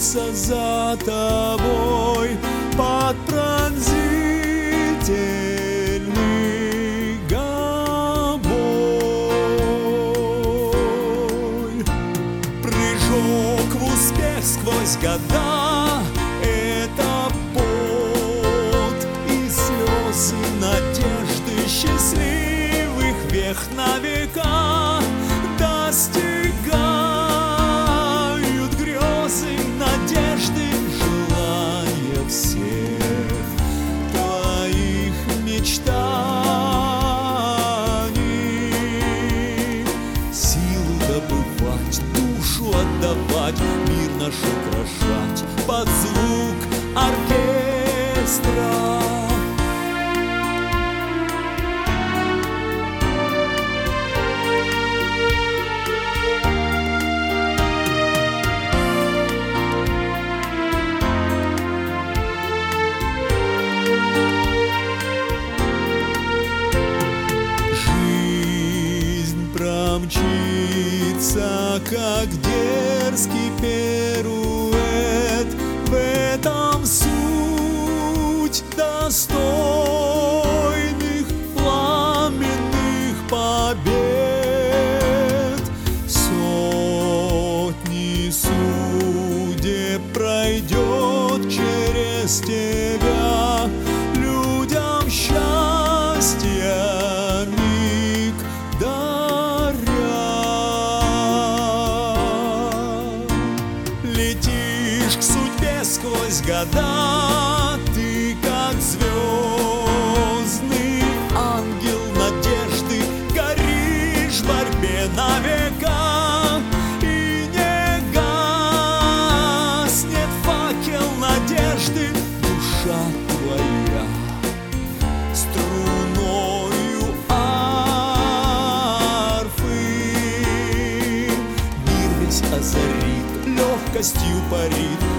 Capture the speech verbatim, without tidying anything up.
движется за тобой под пронзительный гобой. Прыжок в успех сквозь года — это пот и слезы надежды счастливых век на века. Достигают грезы надежды, желания всех твоих мечтаний. Силу добывать, душу отдавать, мир наш украшать под звук оркестра. Промчится, как дерзкий пируэт, в этом суть достойных пламенных побед. Сотни судеб пройдет через тебя, людям счастья миг даря. Летишь к судьбе сквозь года, ты как звездный ангел надежды, горишь в борьбе на века, и не гаснет факел надежды. Душа твоя струною арфы мир весь озарит, легкостью парит,